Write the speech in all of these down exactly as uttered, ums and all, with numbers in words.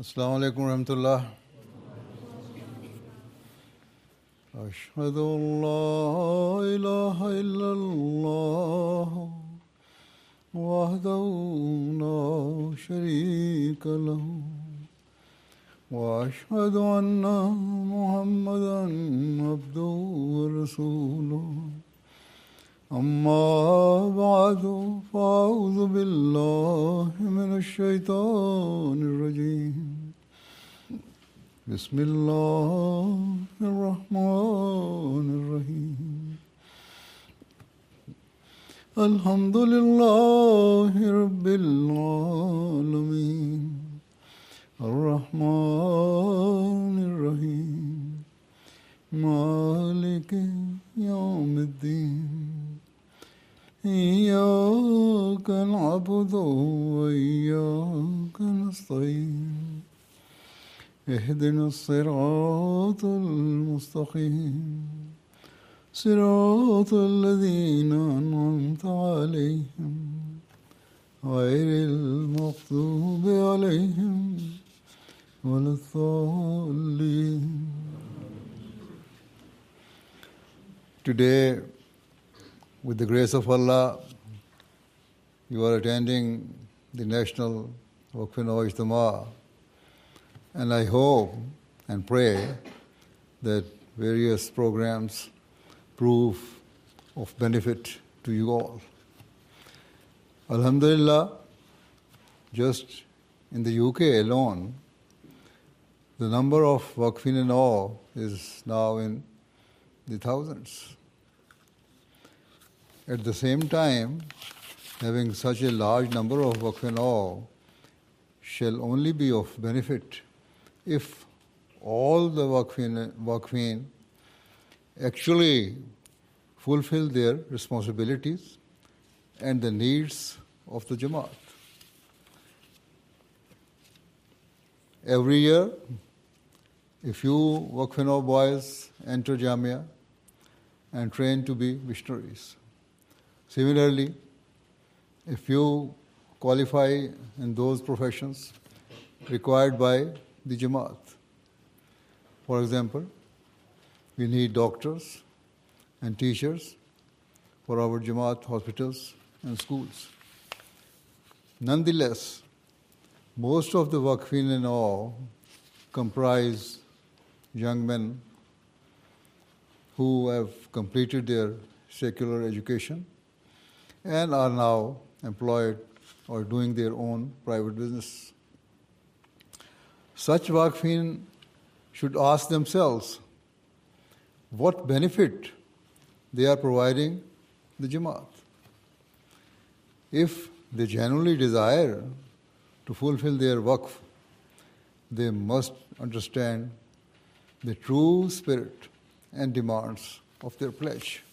Assalamu alaikum warahmatullah. Ashhadu an la ilaha illallah wahdahu la sharika lahu wa ashhadu anna Muhammadan abduhu wa rasuluhu. أما بعد فأعوذ بالله من الشيطان الرجيم بسم الله الرحمن الرحيم الحمد لله رب العالمين الرحمن الرحيم مالك يوم الدين إياك نعبد وإياك نستعين اهدنا الصراط المستقيم صراط الذين أنعمت عليهم غير المغضوب عليهم ولا الضالين. Today, with the grace of Allah, you are attending the National Waqf-e-Nau Ijtima, and I hope and pray that various programs prove of benefit to you all. Alhamdulillah, just in the U K alone, the number of Waqf-e-Nau is now in the thousands. At the same time, having such a large number of Waqf-e-Nau shall only be of benefit if all the Waqfeen actually fulfill their responsibilities and the needs of the Jamaat. Every year, a few Waqf-e-Nau boys enter Jamia and train to be missionaries. Similarly, a few qualify in those professions required by the Jamaat. For example, we need doctors and teachers for our Jamaat hospitals and schools. Nonetheless, most of the Waqf-e-Nau comprise young men who have completed their secular education and are now employed or doing their own private business. Such Waqfeen should ask themselves what benefit they are providing the Jamaat. If they genuinely desire to fulfill their Waqf, they must understand the true spirit and demands of their pledge.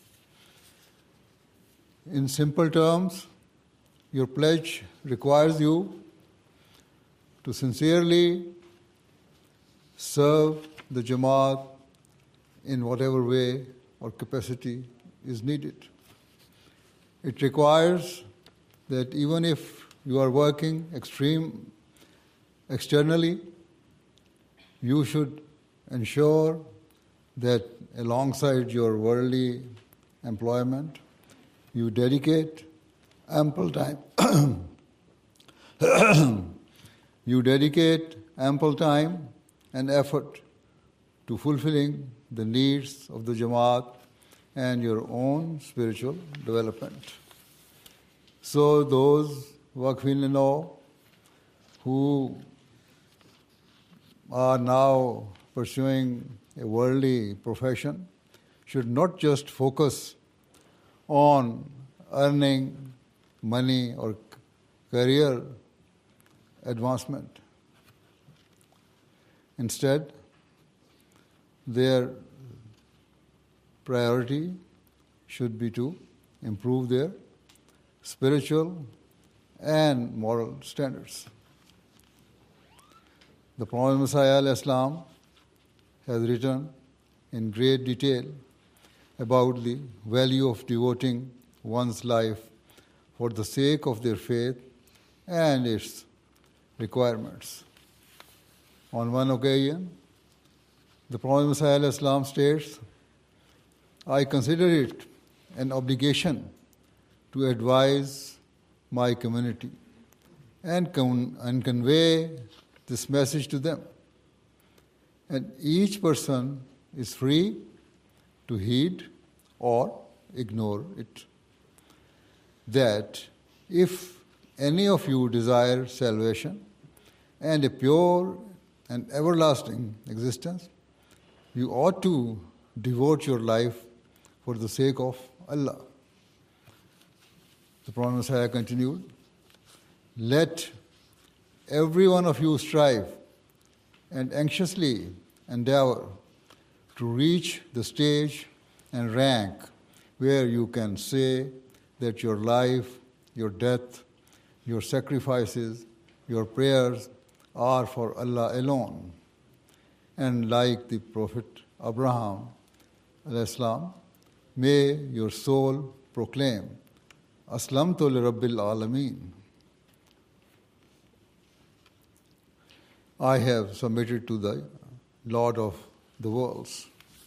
In simple terms, your pledge requires you to sincerely serve the Jamaat in whatever way or capacity is needed. It requires that even if you are working extreme externally, you should ensure that alongside your worldly employment, you dedicate ample time. you dedicate ample time and effort to fulfilling the needs of the Jamaat and your own spiritual development. So those Waqf-e-Nau who are now pursuing a worldly profession should not just focus on earning money or career advancement. Instead, their priority should be to improve their spiritual and moral standards. The Prophet Messiah al-Islam has written in great detail about the value of devoting one's life for the sake of their faith and its requirements. On one occasion, the Prophet Messiah Islam states, I consider it an obligation to advise my community and, con- and convey this message to them. And each person is free to heed or ignore it. That if any of you desire salvation and a pure and everlasting existence, you ought to devote your life for the sake of Allah. The Prophet Messiah continued, let every one of you strive and anxiously endeavor to reach the stage and rank where you can say that your life, your death, your sacrifices, your prayers are for Allah alone. And like the Prophet Abraham, alayhi, may your soul proclaim, Aslamtu li Rabbil Alameen. I have submitted to the Lord of the worlds.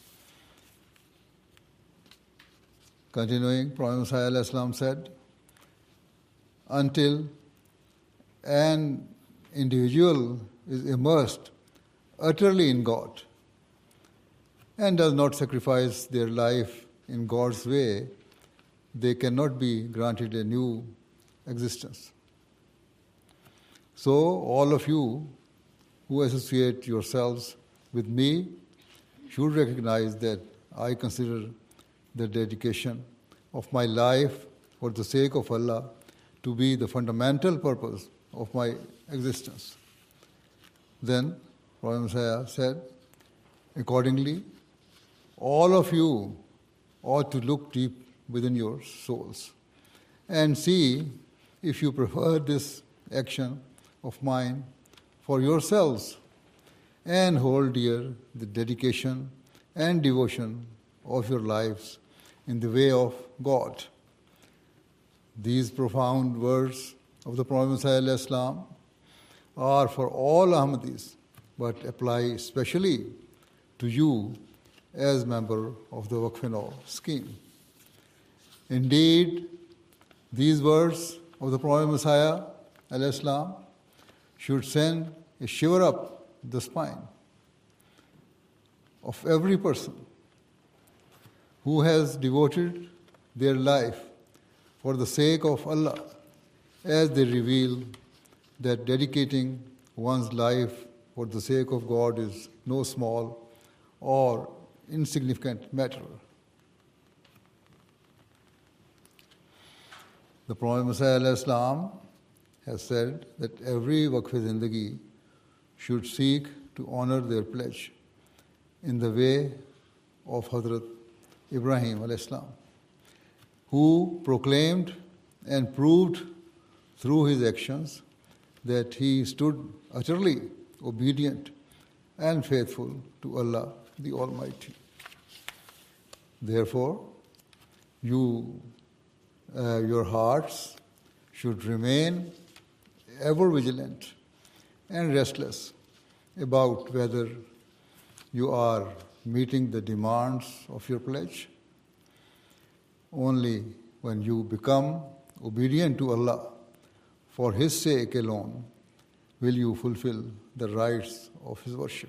Continuing, Prophet Muhammad said, until an individual is immersed utterly in God and does not sacrifice their life in God's way, they cannot be granted a new existence. So, all of you who associate yourselves with me should recognize that I consider the dedication of my life for the sake of Allah to be the fundamental purpose of my existence. Then Prophet Messiah said, accordingly, all of you ought to look deep within your souls and see if you prefer this action of mine for yourselves and hold dear the dedication and devotion of your lives in the way of God. These profound words of the Prophet Messiah Islam are for all Ahmadis, but apply especially to you as member of the Waqf-e-Nau scheme. Indeed, these words of the Prophet Messiah Islam should send a shiver up the spine of every person who has devoted their life for the sake of Allah, as they reveal that dedicating one's life for the sake of God is no small or insignificant matter. The Prophet Messiah Islam has said that every Waqf-e-Zindagi should seek to honor their pledge in the way of Hazrat Ibrahim alayhi salam, who proclaimed and proved through his actions that he stood utterly obedient and faithful to Allah the Almighty. Therefore, you, uh, your hearts should remain ever vigilant and restless about whether you are meeting the demands of your pledge. Only when you become obedient to Allah for His sake alone will you fulfill the rites of His worship.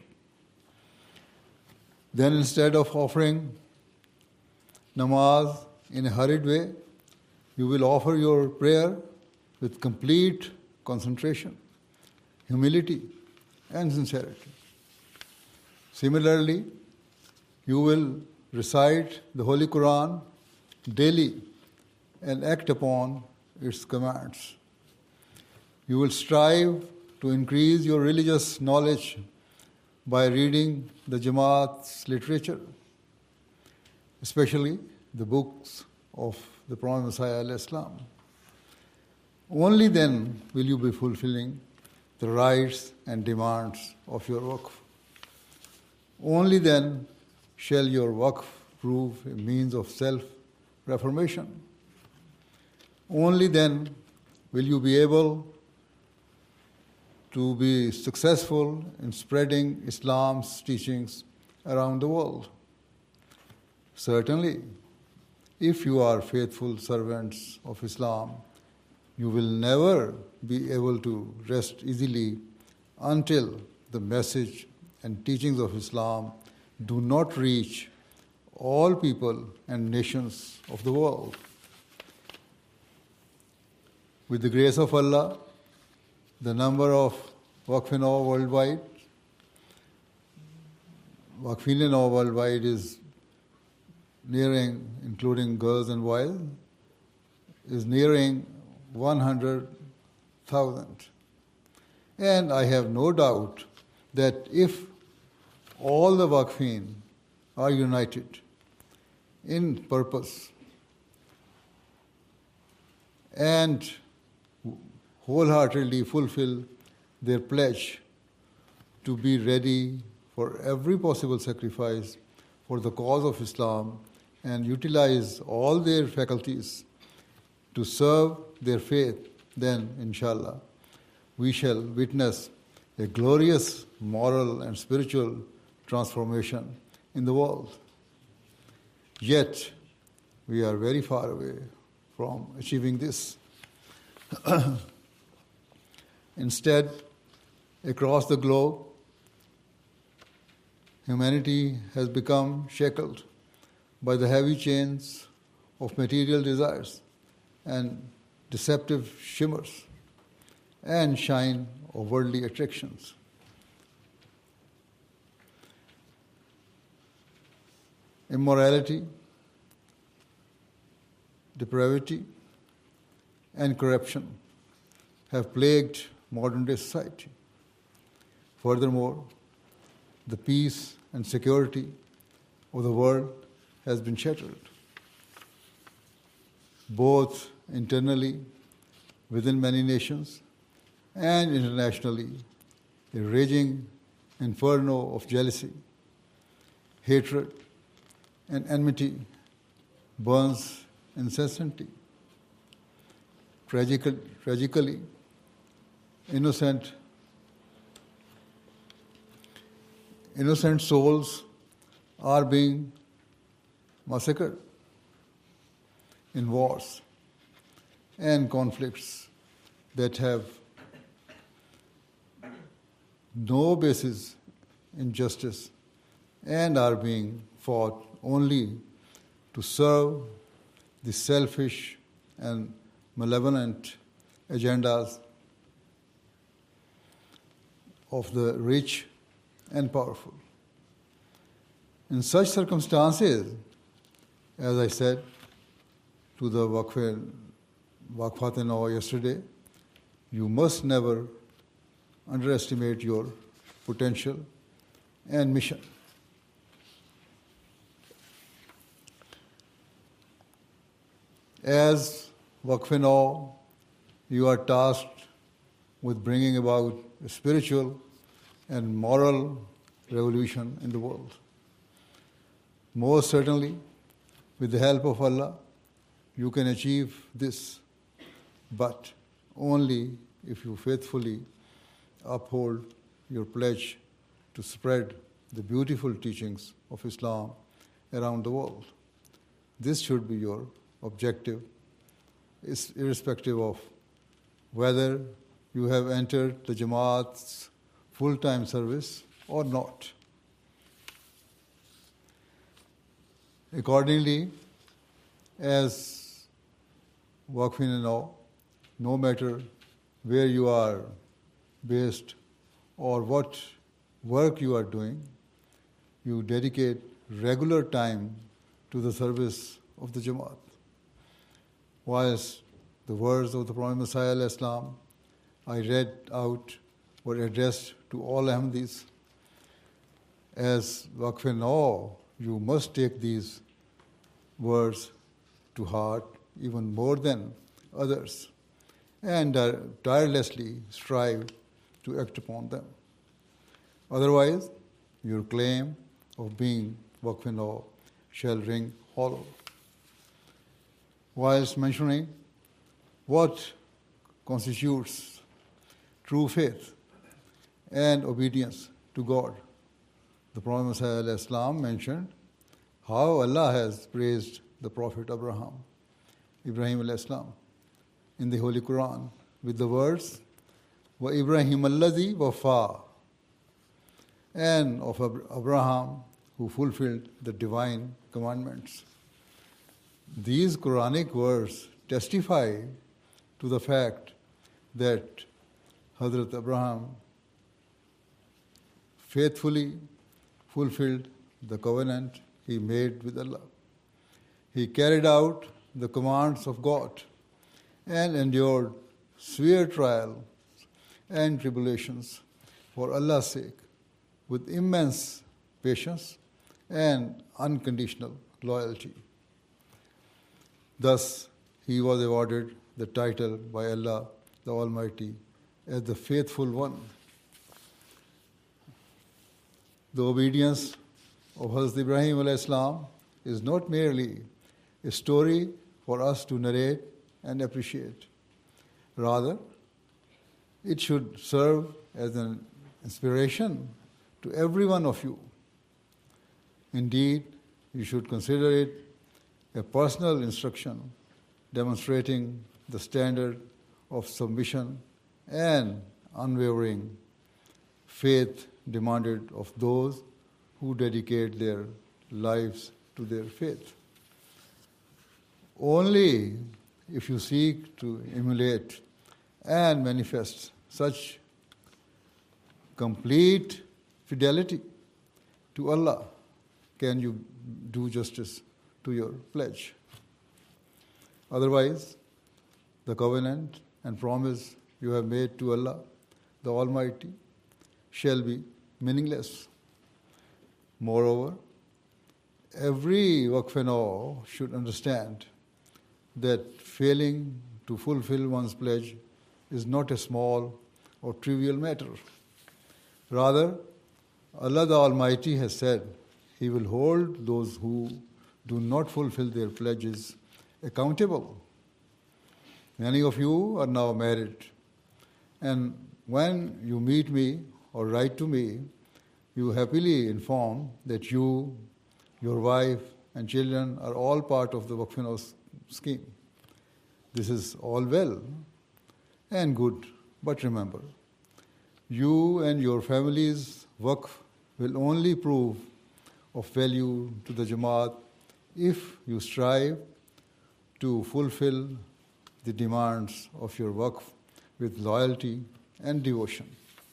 Then instead of offering namaz in a hurried way, you will offer your prayer with complete concentration, humility, and sincerity. Similarly, you will recite the Holy Quran daily and act upon its commands. You will strive to increase your religious knowledge by reading the Jamaat's literature, especially the books of the Prophet Messiah Islam. Only then will you be fulfilling the rights and demands of your waqf. Only then shall your waqf prove a means of self-reformation. Only then will you be able to be successful in spreading Islam's teachings around the world. Certainly, if you are faithful servants of Islam, you will never be able to rest easily until the message and teachings of Islam do not reach all people and nations of the world. With the grace of Allah, the number of Waqf-e-Nau worldwide, Waqf-e-Nau worldwide is nearing, including girls and boys, is nearing one hundred thousand. And I have no doubt that if all the Waqfeen are united in purpose and wholeheartedly fulfill their pledge to be ready for every possible sacrifice for the cause of Islam and utilize all their faculties to serve their faith, then, inshallah, we shall witness a glorious moral and spiritual transformation in the world. Yet, we are very far away from achieving this. Instead, across the globe, humanity has become shackled by the heavy chains of material desires and deceptive shimmers and shine of worldly attractions. Immorality, depravity, and corruption have plagued modern-day society. Furthermore, the peace and security of the world has been shattered, both internally within many nations and internationally. A raging inferno of jealousy, hatred, and enmity burns incessantly. Tragical, tragically, innocent, innocent souls are being massacred in wars and conflicts that have no basis in justice and are being fought only to serve the selfish and malevolent agendas of the rich and powerful. In such circumstances, as I said to the Waqf-e-Nau yesterday, you must never underestimate your potential and mission. As Waqf-e-Nau, you are tasked with bringing about a spiritual and moral revolution in the world. Most certainly, with the help of Allah, you can achieve this, but only if you faithfully uphold your pledge to spread the beautiful teachings of Islam around the world. This should be your objective, irrespective of whether you have entered the Jamaat's full-time service or not. Accordingly, as Waqf-e-Nau, no matter where you are based or what work you are doing, you dedicate regular time to the service of the Jamaat. Whilst the words of the Prophet Messiah al-Islam I read out were addressed to all Ahmadis, as Waqf-e-Nau, you must take these words to heart even more than others and tirelessly strive to act upon them. Otherwise, your claim of being Waqf-e-Nau shall ring hollow. Whilst mentioning what constitutes true faith, and obedience to God. The Prophet Muhammad mentioned how Allah has praised the Prophet Abraham, Ibrahim al-Islam, in the Holy Quran with the words, wa Ibrahim alladhi wafa, and of Abraham who fulfilled the divine commandments. These Quranic words testify to the fact that Hazrat Abraham faithfully fulfilled the covenant he made with Allah. He carried out the commands of God and endured severe trials and tribulations for Allah's sake with immense patience and unconditional loyalty. Thus, he was awarded the title by Allah the Almighty as the faithful one. The obedience of Hazrat Ibrahim alayhi salam is not merely a story for us to narrate and appreciate. Rather, it should serve as an inspiration to every one of you. Indeed, you should consider it a personal instruction demonstrating the standard of submission and unwavering faith demanded of those who dedicate their lives to their faith. Only if you seek to emulate and manifest such complete fidelity to Allah can you do justice to your pledge. Otherwise, the covenant and promise you have made to Allah, the Almighty, shall be meaningless. Moreover, every waqf should understand that failing to fulfill one's pledge is not a small or trivial matter. Rather, Allah the Almighty has said He will hold those who do not fulfill their pledges accountable. Many of you are now married, and when you meet me or write to me, you happily inform that you, your wife, and children are all part of the Waqf scheme. This is all well and good, but remember, you and your family's Waqf will only prove of value to the Jamaat if you strive to fulfill the demands of your Waqf with loyalty and devotion.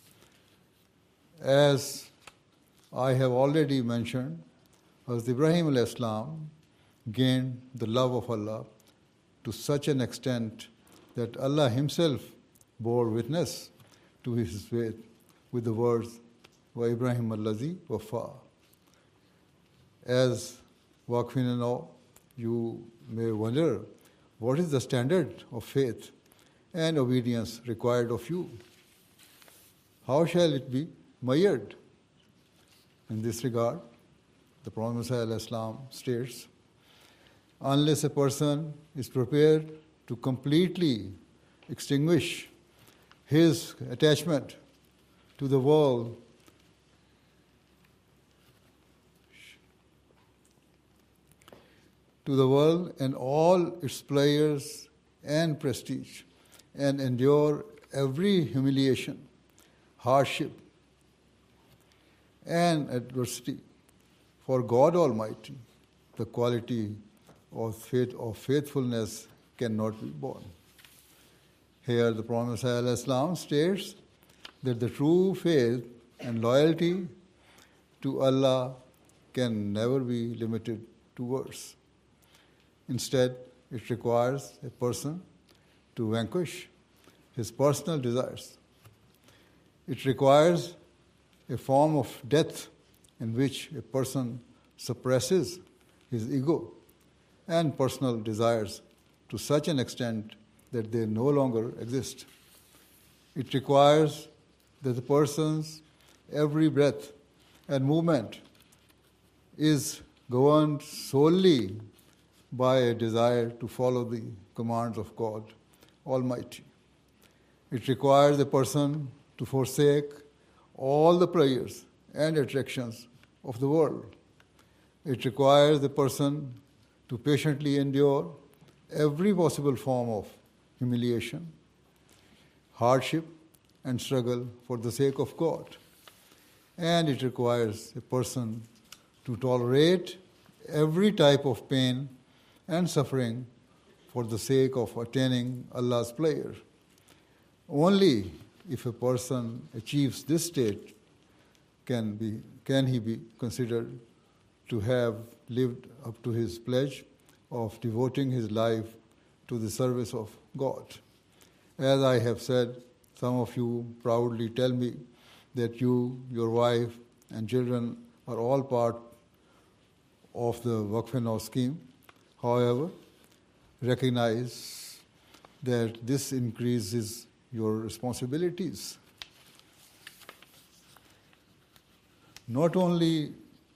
As I have already mentioned, Hazrat Ibrahim alayhi salam gained the love of Allah to such an extent that Allah Himself bore witness to His faith with the words, wa Ibrahim allazi wafa. As Waqfin now, you may wonder, what is the standard of faith and obedience required of you? How shall it be measured? In this regard, the Prophet ﷺ states, unless a person is prepared to completely extinguish his attachment to the world, to the world and all its pleasures and prestige, and endure every humiliation, hardship, and adversity for God Almighty, the quality of faith of faithfulness cannot be borne. Here the Prophet ﷺ states that the true faith and loyalty to Allah can never be limited to words. Instead, it requires a person to vanquish his personal desires. It requires a form of death in which a person suppresses his ego and personal desires to such an extent that they no longer exist. It requires that the person's every breath and movement is governed solely by a desire to follow the commands of God Almighty. It requires a person to forsake all the pleasures and attractions of the world. It requires the person to patiently endure every possible form of humiliation, hardship, and struggle for the sake of God. And it requires a person to tolerate every type of pain and suffering for the sake of attaining Allah's pleasure. Only if a person achieves this state can be can he be considered to have lived up to his pledge of devoting his life to the service of God. As I have said, some of you proudly tell me that you, your wife, and children are all part of the Waqf-e-Nau scheme. However, recognize that this increases your responsibilities. Not only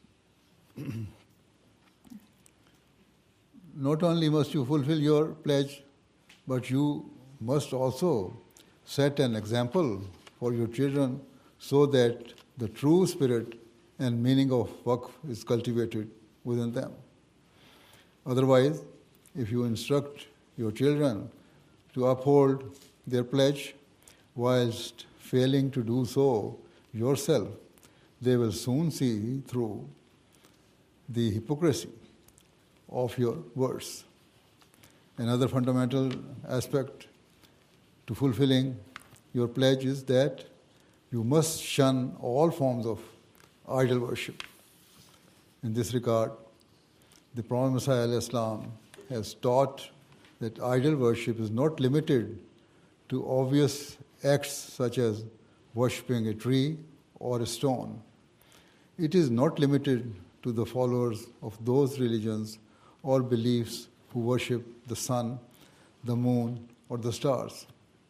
not only must you fulfill your pledge, but you must also set an example for your children so that the true spirit and meaning of Waqf is cultivated within them. Otherwise, if you instruct your children to uphold their pledge whilst failing to do so yourself, they will soon see through the hypocrisy of your words. Another fundamental aspect to fulfilling your pledge is that you must shun all forms of idol worship. In this regard, the Prophet Messiah ﷺ has taught that idol worship is not limited to obvious acts such as worshipping a tree or a stone. It is not limited to the followers of those religions or beliefs who worship the sun, the moon, or the stars.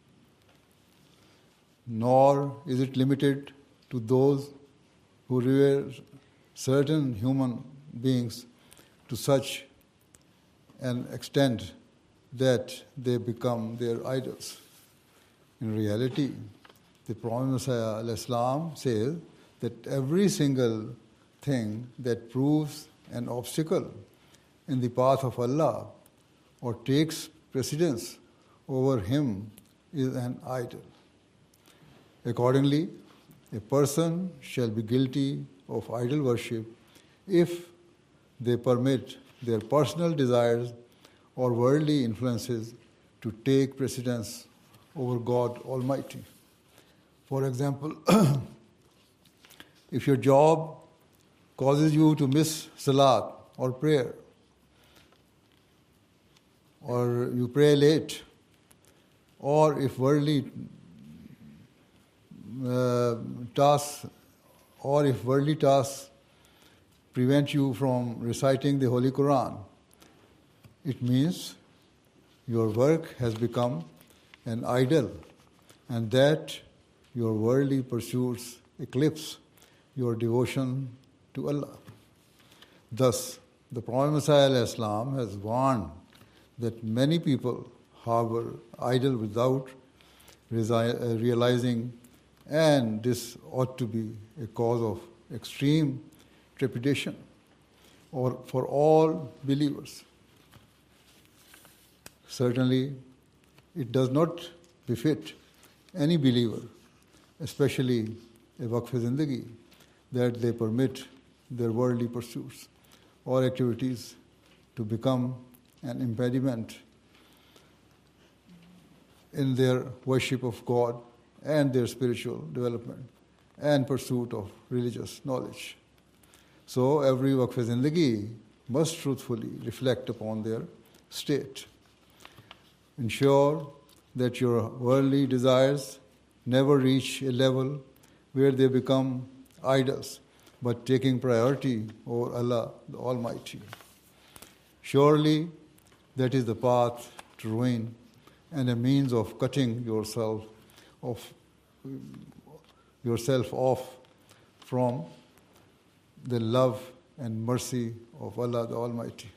Nor is it limited to those who revere certain human beings to such an extent that they become their idols. In reality, the Prophet Messiah ﷺ says that every single thing that proves an obstacle in the path of Allah or takes precedence over him is an idol. Accordingly, a person shall be guilty of idol worship if they permit their personal desires or worldly influences to take precedence over God Almighty. For example, if your job causes you to miss salat or prayer, or you pray late, or if worldly uh, tasks, or if worldly tasks prevent you from reciting the Holy Quran, it means your work has become an idol, and that your worldly pursuits eclipse your devotion to Allah. Thus, the Prophet Messiah ﷺ has warned that many people harbor idol without resi- realizing, and this ought to be a cause of extreme trepidation or for all believers. Certainly, it does not befit any believer, especially a Waqf-e-Zindagi, that they permit their worldly pursuits or activities to become an impediment in their worship of God and their spiritual development and pursuit of religious knowledge. So every Waqf-e-Zindagi must truthfully reflect upon their state. Ensure that your worldly desires never reach a level where they become idols, but taking priority over Allah the Almighty. Surely that is the path to ruin and a means of cutting yourself off, yourself off from the love and mercy of Allah the Almighty.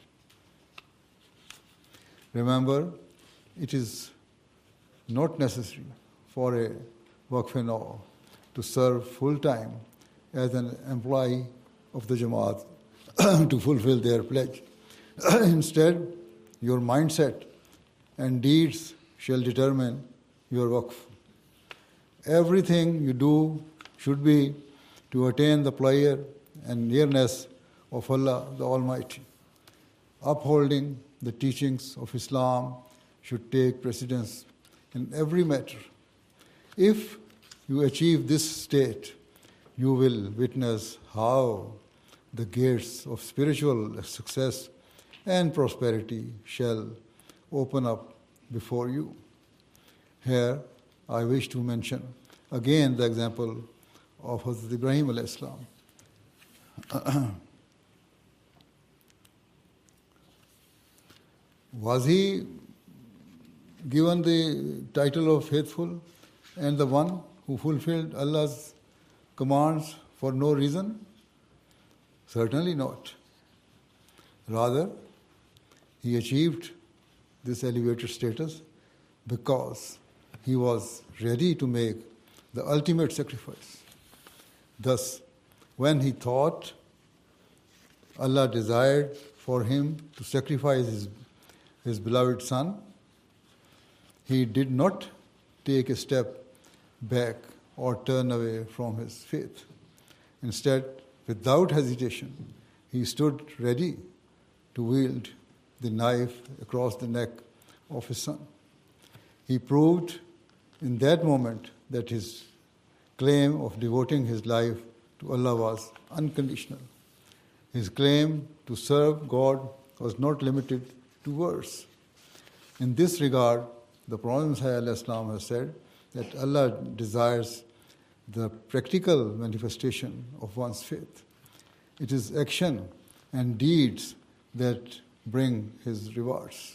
Remember, it is not necessary for a Waqf-e-Nau to serve full time as an employee of the Jamaat to fulfill their pledge. Instead, your mindset and deeds shall determine your waqf. Everything you do should be to attain the pleasure and nearness of Allah the Almighty. Upholding the teachings of Islam should take precedence in every matter. If you achieve this state, you will witness how the gates of spiritual success and prosperity shall open up before you. Here, I wish to mention again the example of Hazrat Ibrahim alayhi salam. Was he given the title of faithful and the one who fulfilled Allah's commands for no reason? Certainly not. Rather, he achieved this elevated status because he was ready to make the ultimate sacrifice. Thus, when he thought Allah desired for him to sacrifice his, his beloved son, he did not take a step back or turn away from his faith. Instead, without hesitation, he stood ready to wield the knife across the neck of his son. He proved in that moment that his claim of devoting his life to Allah was unconditional. His claim to serve God was not limited to words. In this regard, the Prophet ﷺ has said that Allah desires the practical manifestation of one's faith. It is action and deeds that bring his rewards.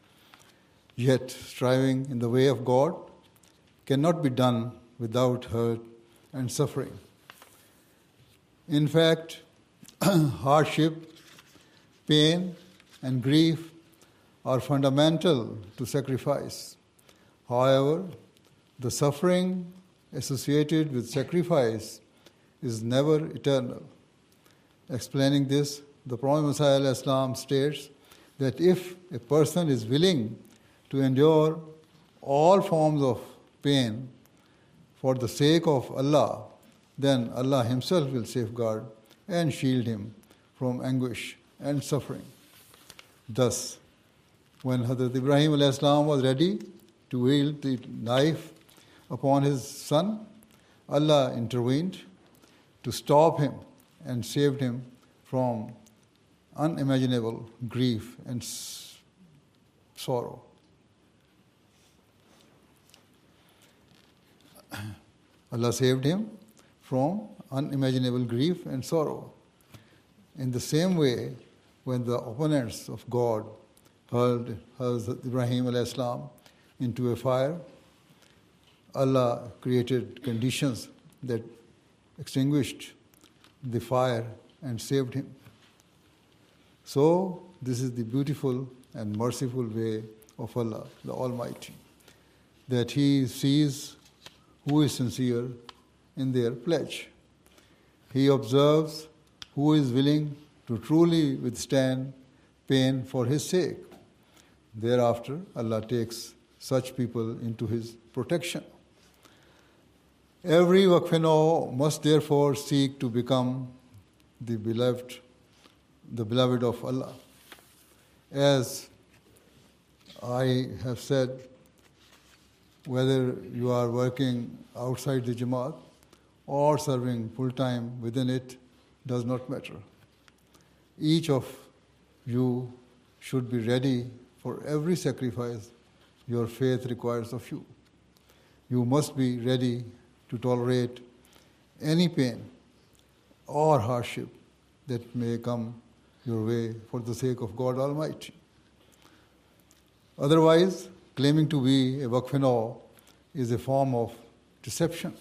Yet, striving in the way of God cannot be done without hurt and suffering. In fact, hardship, pain, and grief are fundamental to sacrifice. However, the suffering associated with sacrifice is never eternal. Explaining this, the Prophet ﷺ states that if a person is willing to endure all forms of pain for the sake of Allah, then Allah Himself will safeguard and shield him from anguish and suffering. Thus, when Hazrat Ibrahim alayhi salam was ready to wield the knife upon his son, Allah intervened to stop him and saved him from unimaginable grief and s- sorrow. Allah saved him from unimaginable grief and sorrow. In the same way, when the opponents of God hurled Hazrat Ibrahim alayhi salam into a fire, Allah created conditions that extinguished the fire and saved him. So, this is the beautiful and merciful way of Allah, the Almighty, that He sees who is sincere in their pledge. He observes who is willing to truly withstand pain for His sake. Thereafter, Allah takes such people into His protection. Every waqf-e-nau must therefore seek to become the beloved, the beloved of Allah. As I have said, whether you are working outside the Jamaat or serving full-time within it does not matter. Each of you should be ready for every sacrifice your faith requires of you. You must be ready to tolerate any pain or hardship that may come your way for the sake of God Almighty. Otherwise, claiming to be a waqf-e-nau is a form of deception.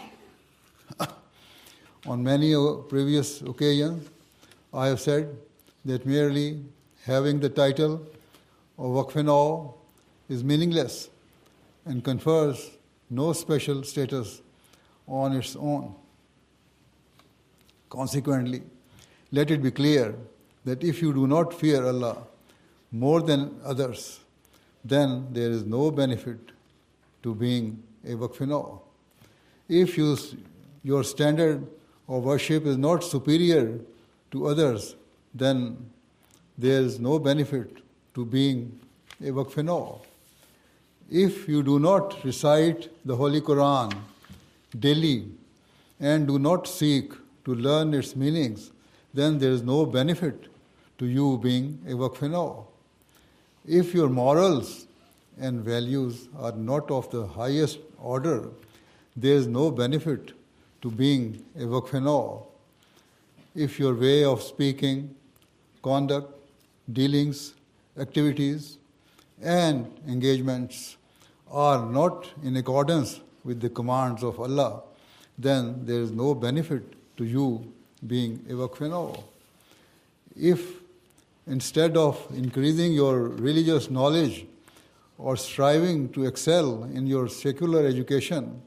On many previous occasions, I have said that merely having the title of waqf-e-nau is meaningless and confers no special status on its own. Consequently, let it be clear that if you do not fear Allah more than others, then there is no benefit to being a waqf-e-nau. If you, your standard of worship is not superior to others, then there is no benefit to being a waqf-e-nau. If you do not recite the Holy Quran daily and do not seek to learn its meanings, then there is no benefit to you being a waqf-e-nau. If your morals and values are not of the highest order, there is no benefit to being a waqf-e-nau. If your way of speaking, conduct, dealings, activities, and engagements are not in accordance with the commands of Allah, then there is no benefit to you being a waqf-e-nau. If instead of increasing your religious knowledge or striving to excel in your secular education,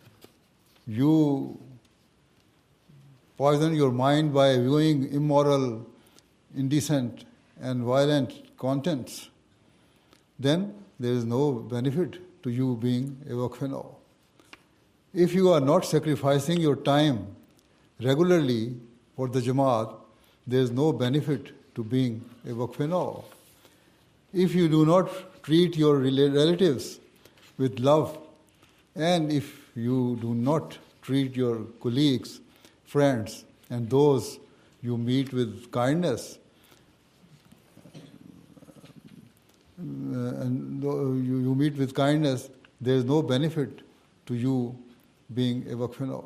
you poison your mind by viewing immoral, indecent, and violent contents, then there is no benefit to you being a waqf-e-nau. If you are not sacrificing your time regularly for the Jamaat, there is no benefit to being a waqf-e-nau. If you do not treat your relatives with love, and if you do not treat your colleagues, friends, and those you meet with kindness, uh, and you, you meet with kindness, there is no benefit to you being a waqf-e-nau.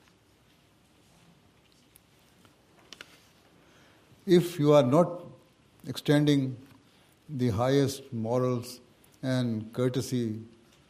If you are not extending the highest morals and courtesy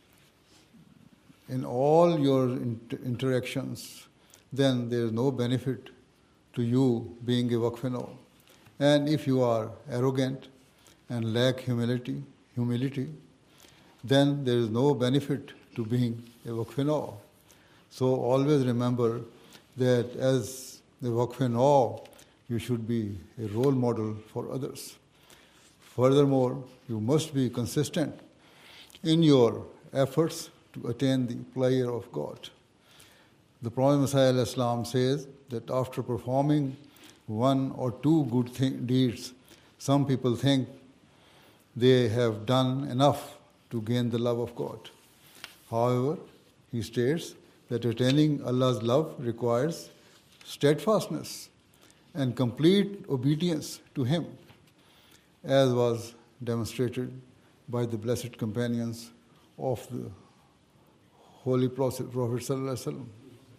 in all your inter- interactions, then there is no benefit to you being a waqf-e-nau. And if you are arrogant and lack humility, humility, then there is no benefit to being a waqf-e-nau. So always remember that as the waqf-e-nau, you should be a role model for others. Furthermore, you must be consistent in your efforts to attain the pleasure of God. The Prophet Messiah ﷺ says that after performing one or two good th- deeds, some people think they have done enough to gain the love of God. However, he states that attaining Allah's love requires steadfastness and complete obedience to Him, as was demonstrated by the blessed companions of the Holy Prophet Sallallahu Alaihi Wasallam.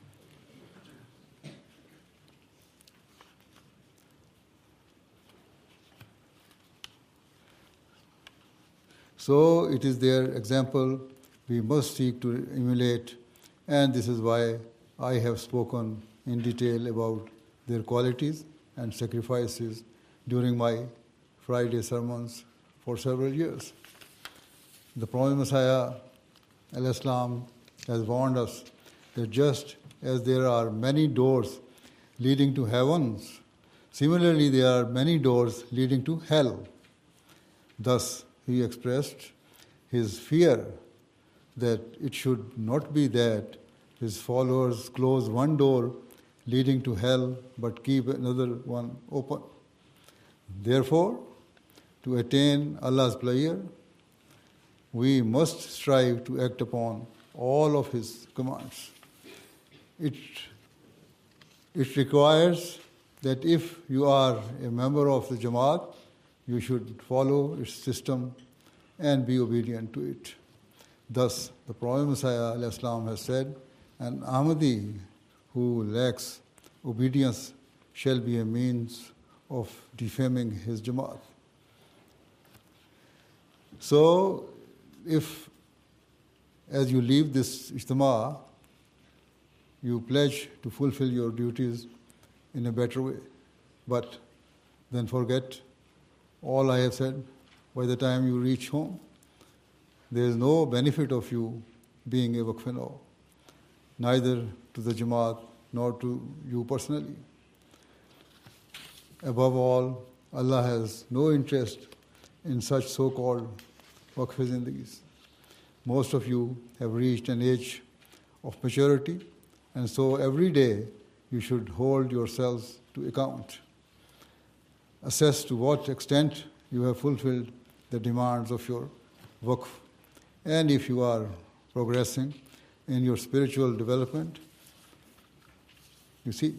So it is their example we must seek to emulate, and this is why I have spoken in detail about their qualities and sacrifices during my Friday sermons for several years. The Prophet Messiah al-Islam has warned us that just as there are many doors leading to heavens, similarly there are many doors leading to hell. Thus, he expressed his fear that it should not be that his followers close one door leading to hell but keep another one open. Therefore, to attain Allah's pleasure, we must strive to act upon all of His commands. It, it requires that if you are a member of the Jamaat, you should follow its system and be obedient to it. Thus, the Prophet Messiah ﷺ has said, an Ahmadi who lacks obedience shall be a means of defaming his Jamaat. So, if as you leave this Ijtima, you pledge to fulfill your duties in a better way, but then forget all I have said, by the time you reach home, there is no benefit of you being a waqf-e-nau. neither to the Jamaat nor to you personally. Above all, Allah has no interest in such so-called waqf zindagis. Most of you have reached an age of maturity, and so every day you should hold yourselves to account. Assess to what extent you have fulfilled the demands of your waqf, and if you are progressing in your spiritual development, you see,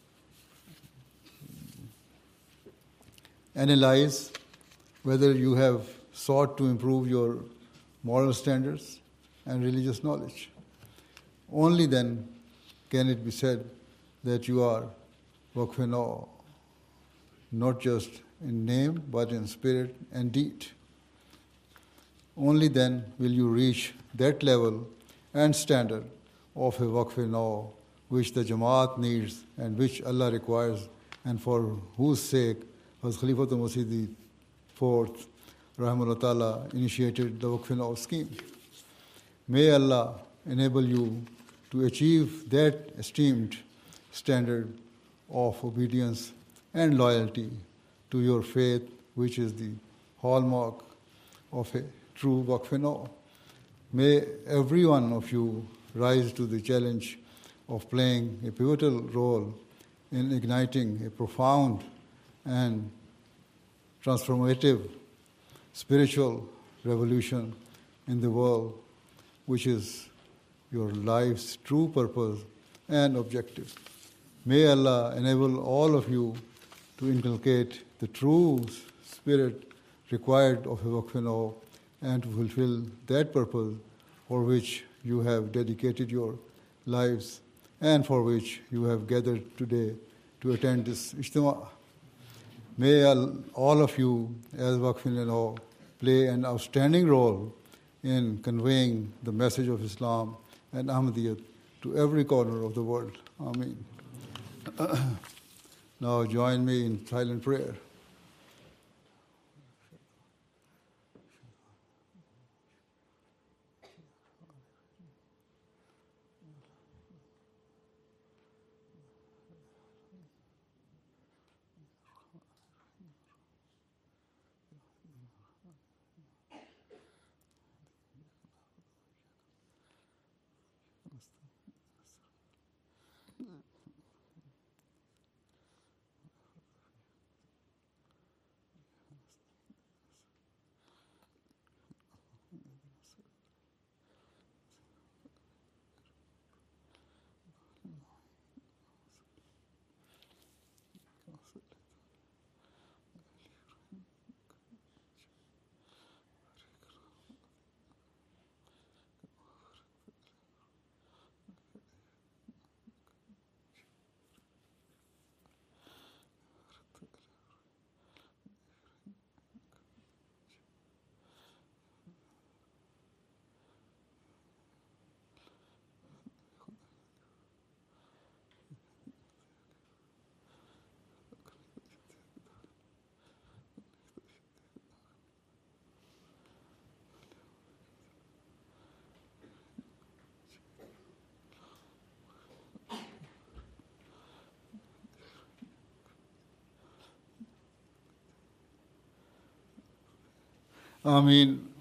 analyze whether you have sought to improve your moral standards and religious knowledge. Only then can it be said that you are waqf-e-nau, not just in name but in spirit and deed. Only then will you reach that level and standard of a waqf-e-nau which the Jamaat needs and which Allah requires, and for whose sake Hazrat Khalifatul Masih the Fourth, Rahimahullah Ta'ala, initiated the waqf-e-nau scheme. May Allah enable you to achieve that esteemed standard of obedience and loyalty to your faith, which is the hallmark of a true waqf-e-nau. May every one of you rise to the challenge of playing a pivotal role in igniting a profound and transformative spiritual revolution in the world, which is your life's true purpose and objective. May Allah enable all of you to inculcate the true spirit required of a waqf-e-nau and to fulfill that purpose for which you have dedicated your lives and for which you have gathered today to attend this ijtima. May all of you as waqf-e-nau play an outstanding role in conveying the message of Islam and Ahmadiyyat to every corner of the world. Ameen. Now join me in silent prayer. Ameen.